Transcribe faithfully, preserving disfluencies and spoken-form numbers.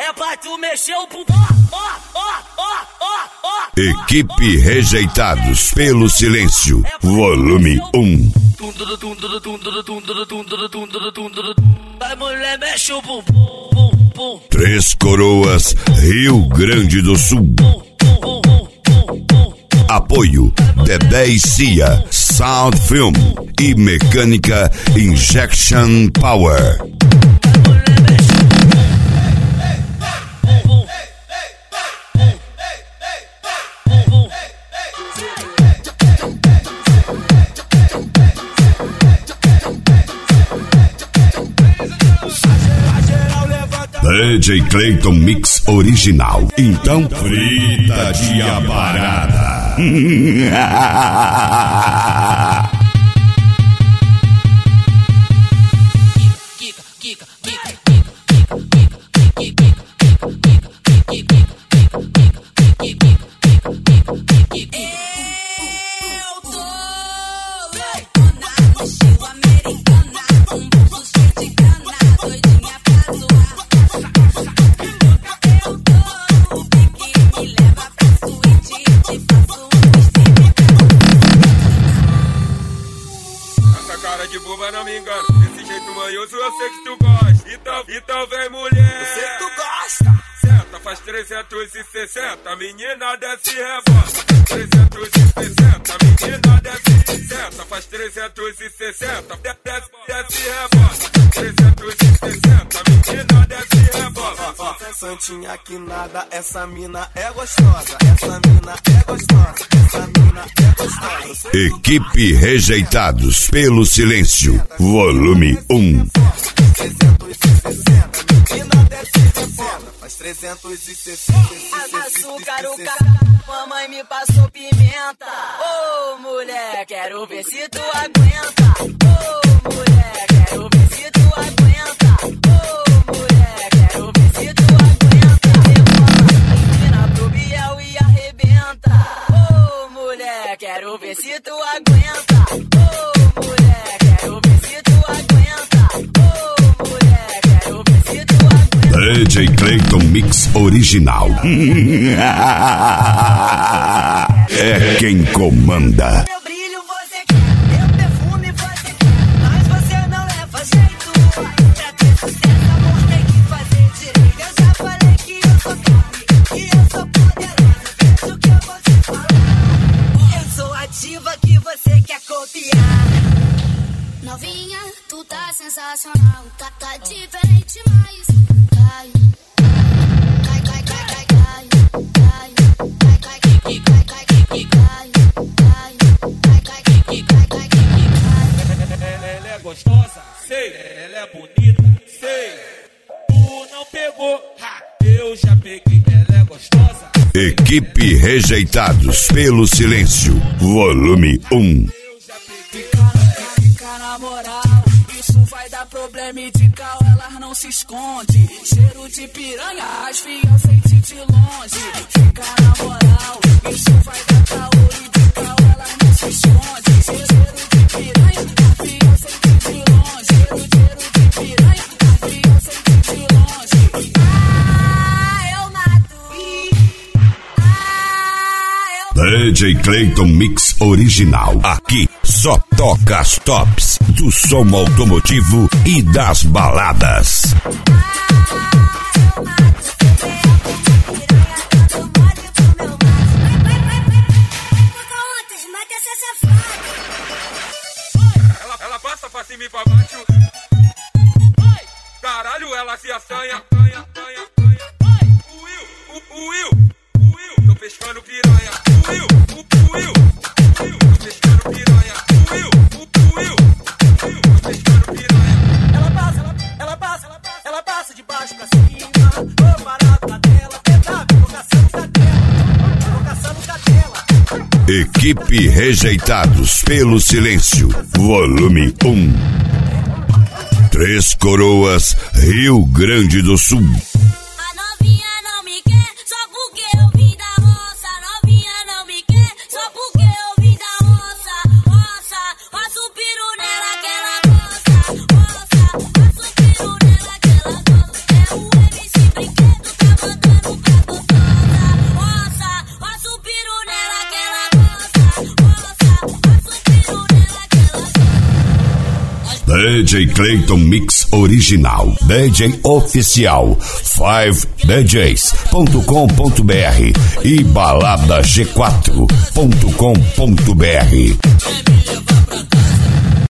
é pra tu mexer o bumbum. Ó, ó, ó, ó, ó. Equipe Rejeitados pelo Silêncio, volume um. Vai, mulher, mexe o bumbum, bum, bum. Três Coroas, Rio Grande do Sul. Apoio Dedé e Cia, Sound Film e Mecânica Injection Power. D J Clayton Mix original. Então frita de a parada. Não me engano, desse jeito manhoso eu sei que tu gosta. Então, então vem mulher, eu sei que tu gosta. Senta, faz trezentos e sessenta, menina desce e rebola. trezentos e sessenta, menina desce, senta, faz trezentos e sessenta, desce, desce e rebola. trezentos e sessenta, menina desce e rebola. Santinha que nada, essa mina é gostosa. Essa mina é gostosa. Essa mina é gostosa. Equipe Rejeitados pelo Silêncio, volume um. trezentos e sessenta, menina desce e rebola. Faz trezentos e sessenta. Açúcar, o cara, mamãe me passou pimenta. Ô, oh, mulher, quero ver se tu aguenta. Ô, oh, mulher, quero ver se tu aguenta. Ô, oh, mulher, quero ver se tu aguenta. Ensina pro Biel e arrebenta. Ô, oh, mulher, quero ver se tu aguenta. Ô, oh, mulher, quero ver se tu aguenta. Ô, oh, mulher, quero ver se tu aguenta. D J Clayton Mix original. É quem comanda. Meu brilho você quer, meu perfume você quer, mas você não leva jeito. Pra ter sucesso, amor, tem que fazer direito. Eu já falei que eu sou carne, que eu sou poderosa. Veja o que eu vou te falar. Eu sou ativa que você quer copiar. Novinha, tu tá sensacional. Tá, tá diferente, mas cai. Cai, cai, cai, cai, cai. Cai, cai, cai, cai, cai, cai, cai, cai. Ela é gostosa, sei. Ela é bonita, sei. Tu não pegou, ha, eu já peguei. Ela é gostosa. Equipe Rejeitados pelo Silêncio, volume um. Fica na moral, isso vai dar problema e de cal elas não se esconde. Cheiro de piranha, as filhas sentem de longe. Fica na moral, isso vai dar caô e de cal elas não se esconde. Cheiro de piranha, as filhas sentem de longe. Cheiro, cheiro de piranha, as filhas sentem de longe. Ah, eu mato. Ah, eu D J Clayton Mix original. Aqui só toca as tops do som automotivo e das baladas. Ela, ela passa pra cima e pra baixo. Caralho, ela se assanha. O Will, o, o Will, o Will, tô pescando piranha. O Will, o, o Will, o Will, tô pescando piranha. O Will, o, o Will, o Will, tô pescando piranha. Ela passa, ela, ela passa, ela passa, ela passa de baixo pra cima. Tô parado na tela, tentado, tô caçando cadela, tô caçando cadela. Equipe Rejeitados pelo Silêncio, volume um. Três Coroas, Rio Grande do Sul. A novinha não me quer só porque eu vim da roça. A novinha não me quer só porque eu vim da roça. Roça, faço o piru nela que ela gosta. Roça, faço o piru nela que ela gosta. É o M C Brinquedo. D J Clayton Mix Original, D J Oficial, five d js ponto com ponto b r e balada g quatro ponto com ponto b r.